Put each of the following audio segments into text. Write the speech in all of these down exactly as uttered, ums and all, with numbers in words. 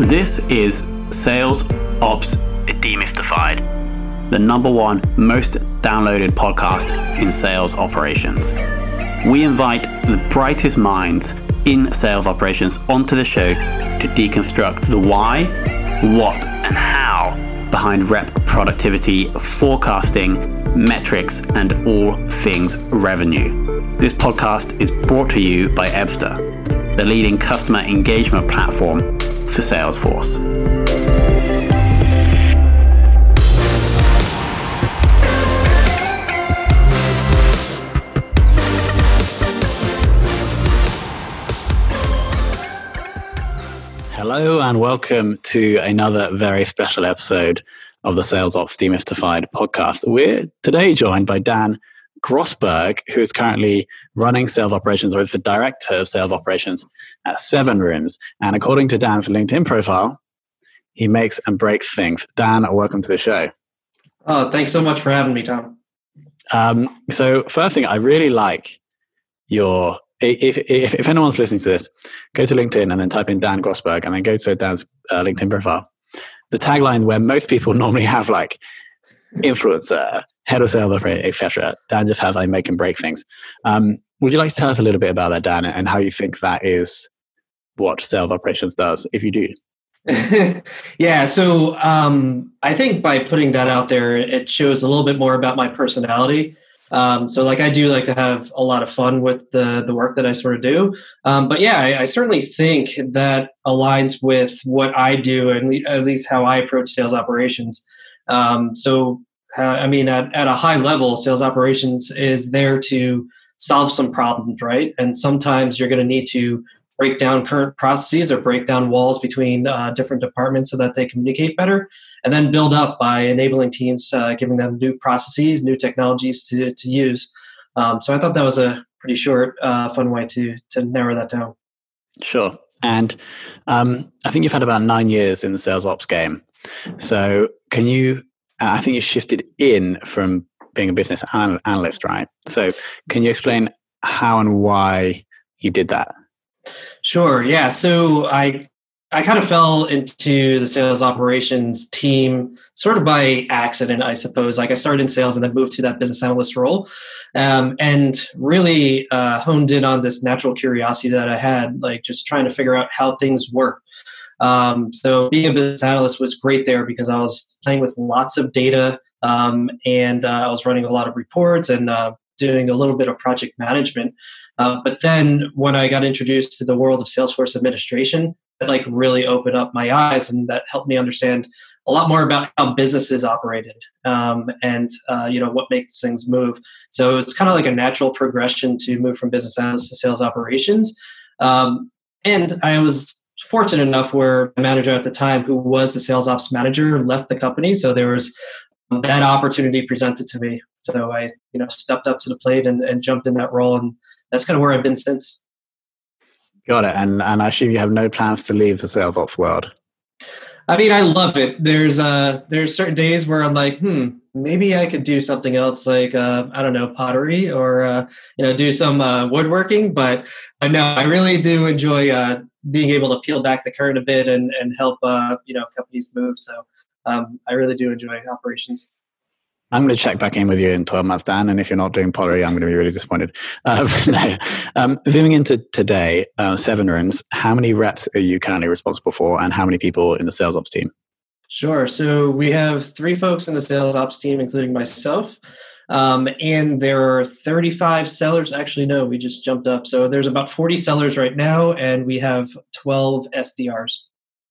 This is Sales Ops Demystified, the number one most downloaded podcast in sales operations. We invite the brightest minds in sales operations onto the show to deconstruct the why, what, and how behind rep productivity, forecasting, metrics, and all things revenue. This podcast is brought to you by Ebsta, the leading customer engagement platform for Salesforce. Hello and welcome to another very special episode of the Sales Ops Demystified podcast. We're today joined by Dan Grossberg, who is currently running sales operations, or is the director of sales operations at SevenRooms. And according to Dan's LinkedIn profile, he makes and breaks things. Dan, welcome to the show. Oh, thanks so much for having me, Tom. Um, so first thing, I really like your, if, if if anyone's listening to this, go to LinkedIn and then type in Dan Grossberg and then go to Dan's uh, LinkedIn profile. The tagline where most people normally have like influencer, head of sales operations, et cetera. Dan just has like make and break things. Um, would you like to tell us a little bit about that, Dan, and how you think that is what sales operations does, if you do? yeah, so um, I think by putting that out there, it shows a little bit more about my personality. Um, so like I do like to have a lot of fun with the, the work that I sort of do. Um, but yeah, I, I certainly think that aligns with what I do, and le- at least how I approach sales operations. Um, so, uh, I mean, at, at a high level, sales operations is there to solve some problems, right? And sometimes you're going to need to break down current processes or break down walls between uh, different departments so that they communicate better, and then build up by enabling teams, uh, giving them new processes, new technologies to, to use. Um, so I thought that was a pretty short, uh, fun way to to narrow that down. Sure. And um, I think you've had about nine years in the sales ops game. So can you, I think you shifted in from being a business an- analyst, right? So can you explain how and why you did that? Sure. Yeah. So I I kind of fell into the sales operations team sort of by accident, I suppose. Like I started in sales and then moved to that business analyst role, um, and really uh, honed in on this natural curiosity that I had, like just trying to figure out how things work. Um, so being a business analyst was great there because I was playing with lots of data, um, and uh, I was running a lot of reports and uh, doing a little bit of project management. Uh, but then when I got introduced to the world of Salesforce administration, it like really opened up my eyes, and that helped me understand a lot more about how businesses operated, um, and uh, you know what makes things move. So it's kind of like a natural progression to move from business analyst to sales operations. Um, and I was fortunate enough where my manager at the time, who was the sales ops manager, left the company, so there was that opportunity presented to me. So I, you know, stepped up to the plate and, and jumped in that role, and that's kind of where I've been since. Got it. And and I assume you have no plans to leave the sales ops world. I mean, I love it. There's uh there's certain days where I'm like, hmm, maybe I could do something else, like uh, I don't know, pottery, or uh, you know, do some uh, woodworking. But I know I really do enjoy uh, being able to peel back the curtain a bit and and help uh, you know companies move. So um, I really do enjoy operations. I'm going to check back in with you in twelve months, Dan, and if you're not doing pottery, I'm going to be really disappointed. Um, no. um, zooming into today, uh, SevenRooms, how many reps are you currently responsible for, and how many people in the sales ops team? Sure. So we have three folks in the sales ops team, including myself, um, and there are thirty-five sellers. Actually, no, we just jumped up. So there's about forty sellers right now, and we have twelve S D Rs.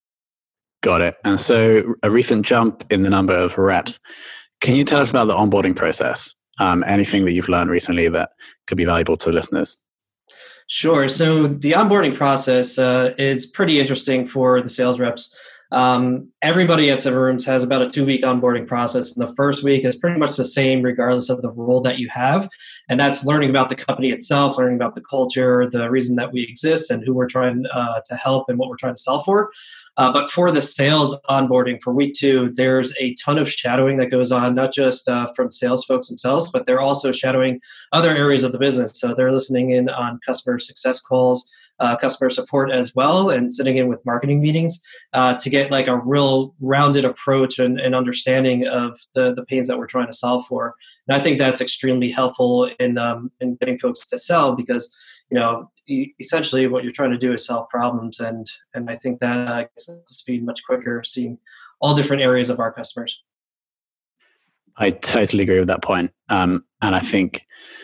Got it. And so a recent jump in the number of reps. Can you tell us about the onboarding process? Um, anything that you've learned recently that could be valuable to the listeners? Sure. So the onboarding process uh, is pretty interesting for the sales reps. Um, everybody at SevenRooms has about a two-week onboarding process. And the first week is pretty much the same regardless of the role that you have. And that's learning about the company itself, learning about the culture, the reason that we exist, and who we're trying uh, to help and what we're trying to sell for. Uh, but for the sales onboarding for week two, there's a ton of shadowing that goes on, not just uh, from sales folks themselves, but they're also shadowing other areas of the business. So they're listening in on customer success calls. uh, customer support as well, and sitting in with marketing meetings uh, to get like a real rounded approach and, and understanding of the, the pains that we're trying to solve for. And I think that's extremely helpful in um, in getting folks to sell, because you know e- essentially what you're trying to do is solve problems, and and I think that uh, gets to speed much quicker, seeing all different areas of our customers. I totally agree with that point. Um, and I think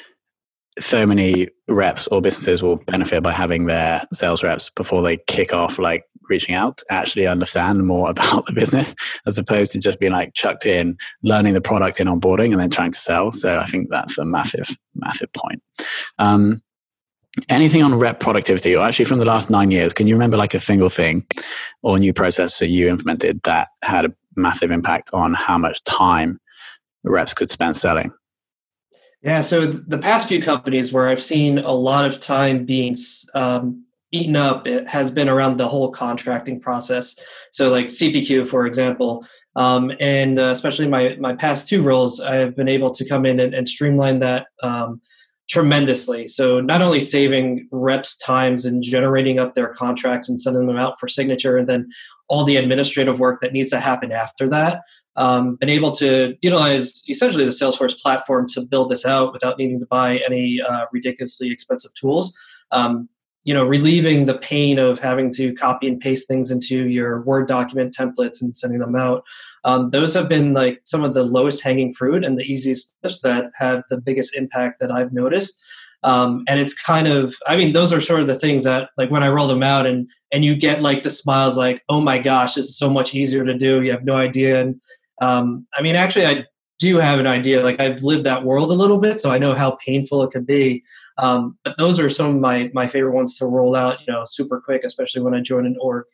so many reps or businesses will benefit by having their sales reps, before they kick off, like reaching out, actually understand more about the business, as opposed to just being like chucked in, learning the product in onboarding and then trying to sell. So I think that's a massive, massive point. Um, anything on rep productivity, or actually from the last nine years, can you remember like a single thing or new process that you implemented that had a massive impact on how much time the reps could spend selling? Yeah, so th- the past few companies where I've seen a lot of time being um, eaten up, it has been around the whole contracting process. So like C P Q, for example, um, and uh, especially my my past two roles, I've been able to come in and, and streamline that um, tremendously. So not only saving reps times and generating up their contracts and sending them out for signature, and then all the administrative work that needs to happen after that, um, been able to utilize essentially the Salesforce platform to build this out without needing to buy any uh, ridiculously expensive tools. Um, you know, relieving the pain of having to copy and paste things into your Word document templates and sending them out. Um, those have been like some of the lowest hanging fruit and the easiest steps that have the biggest impact that I've noticed. Um, and it's kind of, I mean, those are sort of the things that, like, when I roll them out and and you get like the smiles, like, oh my gosh, this is so much easier to do. You have no idea. And um, I mean, actually, I do have an idea. Like, I've lived that world a little bit, so I know how painful it could be. Um, but those are some of my my favorite ones to roll out, you know, super quick, especially when I join an org.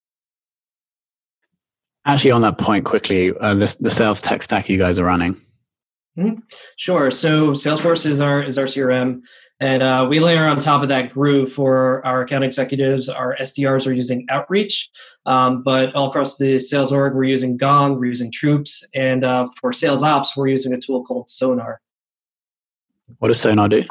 Actually, on that point, quickly, uh, the, the sales tech stack you guys are running. Mm-hmm. Sure. So Salesforce is our is our C R M, and uh, we layer on top of that Groove for our account executives. Our S D Rs are using Outreach, um, but all across the sales org, we're using Gong, we're using Troops, and uh, for sales ops, we're using a tool called Sonar. What does Sonar do?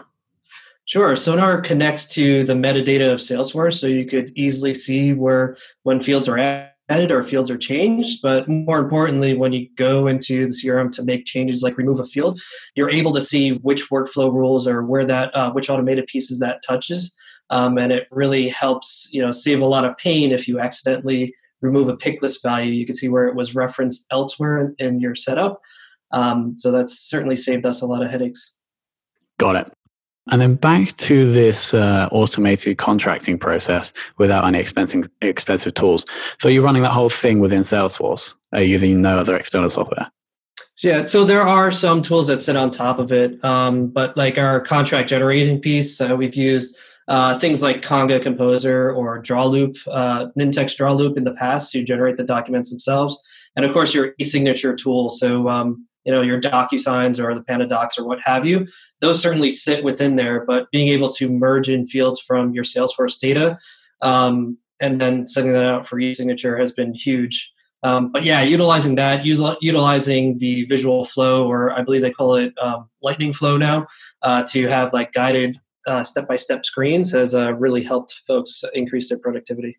Sure. Sonar connects to the metadata of Salesforce, so you could easily see where when fields are added or fields are changed. But more importantly, when you go into the C R M to make changes like remove a field, you're able to see which workflow rules or where that uh, which automated pieces that touches, um, and it really helps you know save a lot of pain if you accidentally remove a pick list value. You can see where it was referenced elsewhere in, in your setup. Um, so that's certainly saved us a lot of headaches. Got it. And then back to this uh, automated contracting process without any expensive expensive tools. So you're running that whole thing within Salesforce, uh, using no other external software? Yeah, so there are some tools that sit on top of it, um, but like our contract generating piece, uh, we've used uh, things like Conga Composer or DrawLoop, uh, Nintex DrawLoop in the past to generate the documents themselves, and of course your e-signature tool. So um, you know your DocuSigns or the PandaDocs or what have you. Those certainly sit within there, but being able to merge in fields from your Salesforce data um, and then sending that out for e-signature has been huge. Um, but yeah, utilizing that, use, utilizing the visual flow, or I believe they call it um, lightning flow now, uh, to have like guided uh, step-by-step screens has uh, really helped folks increase their productivity.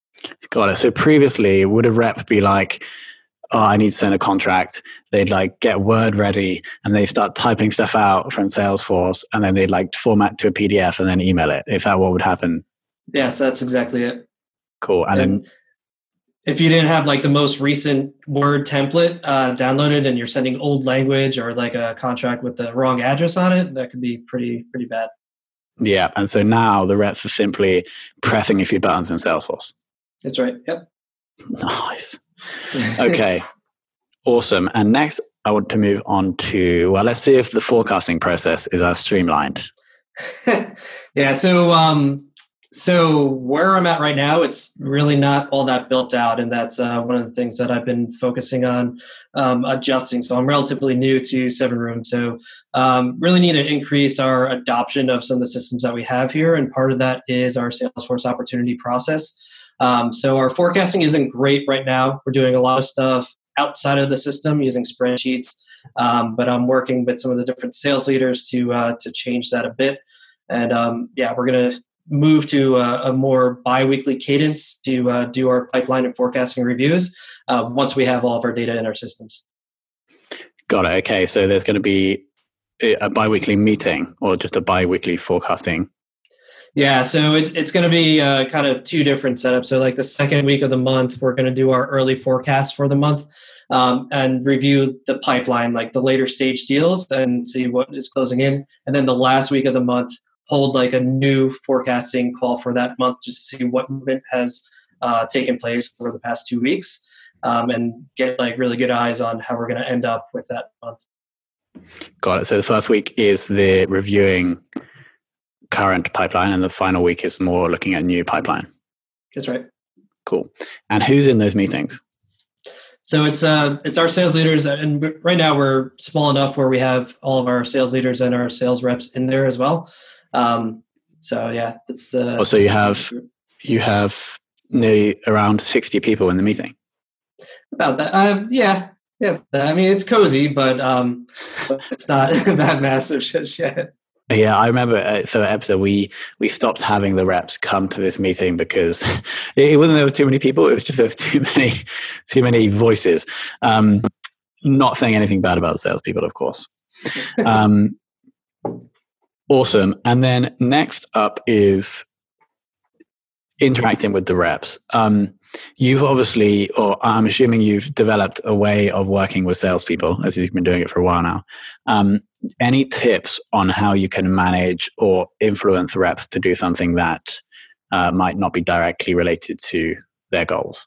Got it. So previously, would a rep be like, oh, I need to send a contract. They'd like get Word ready and they start typing stuff out from Salesforce, and then they'd like format to a P D F and then email it. Is that what would happen? Yes, that's exactly it. Cool. And, and then if you didn't have like the most recent Word template uh, downloaded and you're sending old language or like a contract with the wrong address on it, that could be pretty, pretty bad. Yeah. And so now the reps are simply pressing a few buttons in Salesforce. That's right. Yep. Nice. Okay, awesome. And next, I want to move on to, well, let's see if the forecasting process is as streamlined. yeah, so um, so where I'm at right now, it's really not all that built out, and that's uh, one of the things that I've been focusing on um, adjusting. So I'm relatively new to Seven Room, so um, really need to increase our adoption of some of the systems that we have here, and part of that is our Salesforce opportunity process. Um, so our forecasting isn't great right now. We're doing a lot of stuff outside of the system using spreadsheets, um, but I'm working with some of the different sales leaders to uh, to change that a bit. And um, yeah, we're gonna move to a, a more bi-weekly cadence to uh, do our pipeline and forecasting reviews uh, once we have all of our data in our systems. Got it. Okay. So there's going to be a bi-weekly meeting or just a bi-weekly forecasting? Yeah, so it, it's going to be uh, kind of two different setups. So like the second week of the month, we're going to do our early forecast for the month um, and review the pipeline, like the later stage deals, and see what is closing in. And then the last week of the month, hold like a new forecasting call for that month just to see what movement has uh, taken place over the past two weeks um, and get like really good eyes on how we're going to end up with that month. Got it. So the first week is the reviewing current pipeline, and the final week is more looking at new pipeline. That's right. Cool. And who's in those meetings? So it's uh it's our sales leaders, and right now we're small enough where we have all of our sales leaders and our sales reps in there as well. Um, so yeah, it's. Uh, oh, so you have you have nearly around sixty people in the meeting. About that, uh, yeah, yeah. I mean, it's cozy, but um, it's not that massive just yet. Yeah, I remember. Uh, so at Epsa, we we stopped having the reps come to this meeting because it wasn't there was too many people. It was just there was too many too many voices. Um, not saying anything bad about salespeople, of course. Um, awesome. And then next up is interacting with the reps. Um, you've obviously, or I'm assuming you've developed a way of working with salespeople as you've been doing it for a while now. Um, any tips on how you can manage or influence reps to do something that uh, might not be directly related to their goals?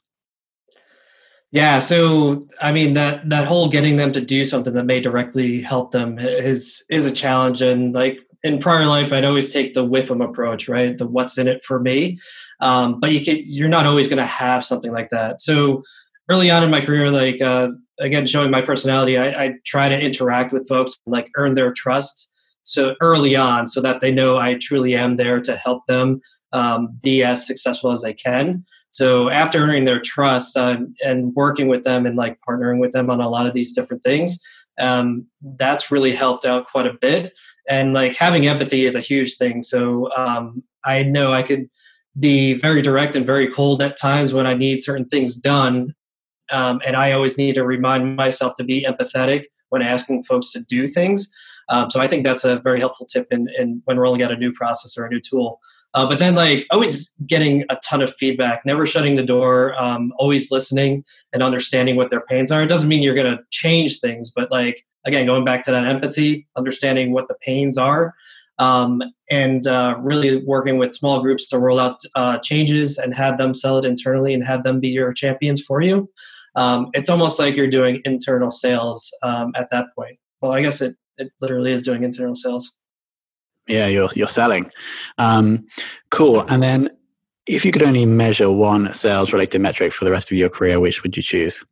Yeah, so I mean that that whole getting them to do something that may directly help them is is a challenge. And like in prior life, I'd always take the whiff 'em approach, right? The what's in it for me. Um, but you can, you're not always going to have something like that. So early on in my career, like uh, again, showing my personality, I, I try to interact with folks, and like earn their trust. So early on, so that they know I truly am there to help them um, be as successful as they can. So after earning their trust um, and working with them and like partnering with them on a lot of these different things, um, that's really helped out quite a bit. And like having empathy is a huge thing. So um, I know I could be very direct and very cold at times when I need certain things done. Um, and I always need to remind myself to be empathetic when asking folks to do things. Um, so I think that's a very helpful tip in, in when rolling out a new process or a new tool. Uh, but then like always getting a ton of feedback, never shutting the door, um, always listening and understanding what their pains are. It doesn't mean you're going to change things, but like, again, going back to that empathy, understanding what the pains are, um, and uh, really working with small groups to roll out uh, changes and have them sell it internally and have them be your champions for you. Um, it's almost like you're doing internal sales um, at that point. Well, I guess it, it literally is doing internal sales. Yeah, you're you're selling. Um, cool. And then if you could only measure one sales related metric for the rest of your career, which would you choose?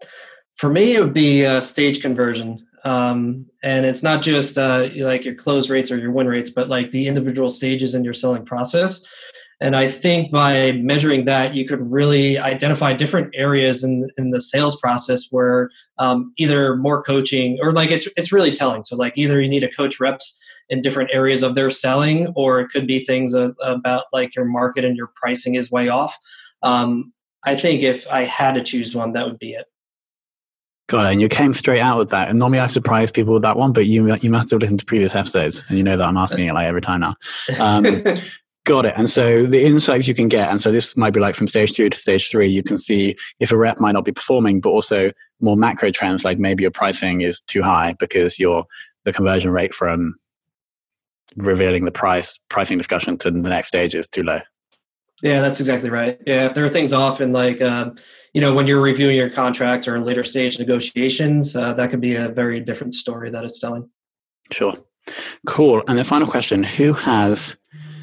For me, it would be uh, stage conversion. Um, and it's not just uh, like your close rates or your win rates, but like the individual stages in your selling process. And I think by measuring that, you could really identify different areas in in the sales process where um, either more coaching or like it's it's really telling. So like either you need to coach reps in different areas of their selling, or it could be things uh, about like your market and your pricing is way off. Um, I think if I had to choose one, that would be it. Got it. And you came straight out with that. And normally I surprise people with that one, but you you must have listened to previous episodes, and you know that I'm asking it like every time now. Um, got it. And so the insights you can get, and so this might be like from stage two to stage three, you can see if a rep might not be performing, but also more macro trends, like maybe your pricing is too high because your the conversion rate from revealing the price pricing discussion to the next stage is too low. Yeah, that's exactly right. Yeah, if there are things off in like, uh, you know, when you're reviewing your contract or later stage negotiations, uh, that could be a very different story that it's telling. Sure. Cool. And then final question, who has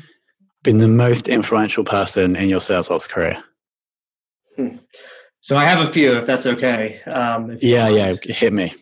been the most influential person in your sales ops career? Hmm. So I have a few, if that's okay. Um, if yeah, yeah, hit me.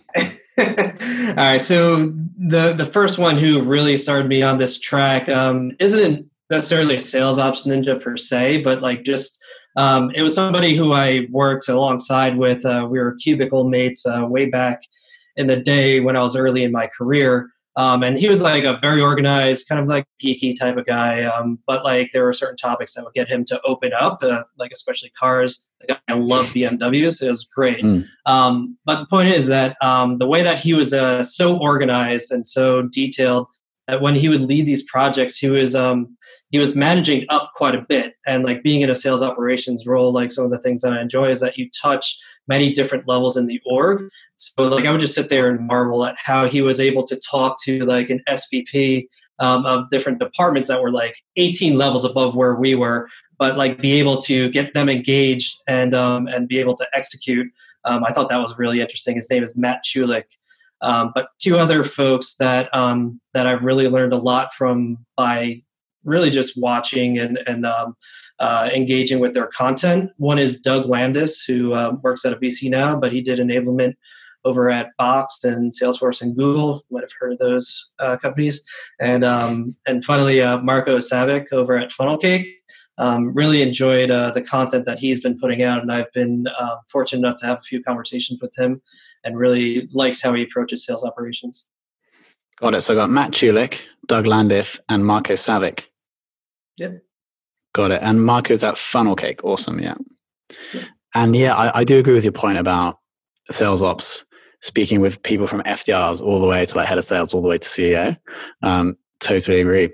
All right. So the, the first one who really started me on this track um, isn't necessarily a sales ops ninja per se, but like just um, it was somebody who I worked alongside with. Uh, we were cubicle mates uh, way back in the day when I was early in my career. Um, and he was like a very organized, kind of like geeky type of guy. Um, but like there were certain topics that would get him to open up, uh, like especially cars. Like, I love B M Ws. It was great. Mm. Um, but the point is that um, the way that he was uh, so organized and so detailed that when he would lead these projects, he was um, he was managing up quite a bit. And like being in a sales operations role, like some of the things that I enjoy is that you touch many different levels in the org. So like I would just sit there and marvel at how he was able to talk to like an S V P um, of different departments that were like eighteen levels above where we were, but like be able to get them engaged and um, and be able to execute. Um, I thought that was really interesting. His name is Matt Chulik. Um, but two other folks that um, that I've really learned a lot from by really just watching and and um, uh, engaging with their content. One is Doug Landis, who uh, works at a V C now, but he did enablement over at Box and Salesforce and Google. You might have heard of those uh, companies. And um, and finally, uh, Marco Savic over at Funnelcake. Um, really enjoyed uh, the content that he's been putting out, and I've been uh, fortunate enough to have a few conversations with him, and really likes how he approaches sales operations. Got it. So I got Matt Chulik, Doug Landis, and Marco Savic. Yep. Got it. And Marco's at Funnelcake. Awesome. Yeah. Yep. And yeah, I, I do agree with your point about sales ops, speaking with people from F D Rs all the way to like head of sales, all the way to C E O. Um, totally agree.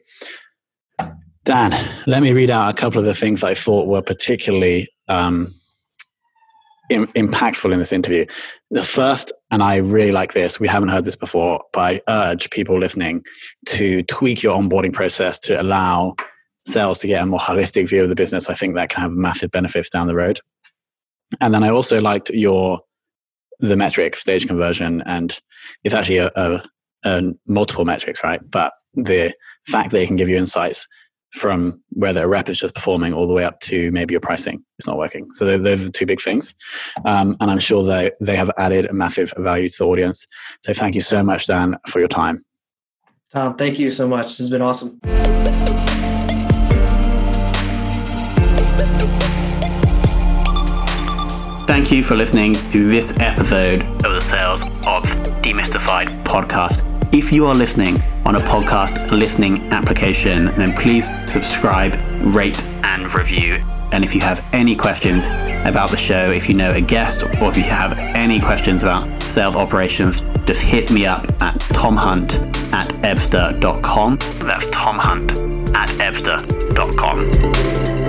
Dan, let me read out a couple of the things I thought were particularly um, in, impactful in this interview. The first, and I really like this, we haven't heard this before, but I urge people listening to tweak your onboarding process to allow sales to get a more holistic view of the business. I think that can have massive benefits down the road. And then I also liked your the metric stage conversion, and it's actually a, a, a multiple metrics, right? But the fact that it can give you insights from whether a rep is just performing all the way up to maybe your pricing is not working. So those are the two big things. Um, and I'm sure they, they have added a massive value to the audience. So thank you so much, Dan, for your time. Tom, thank you so much. This has been awesome. Thank you for listening to this episode of the Sales Ops Demystified podcast. If you are listening on a podcast listening application, then please subscribe, rate, and review. And if you have any questions about the show, if you know a guest, or if you have any questions about sales operations, just hit me up at tomhunt at ebster dot com. That's tomhunt at ebster dot com.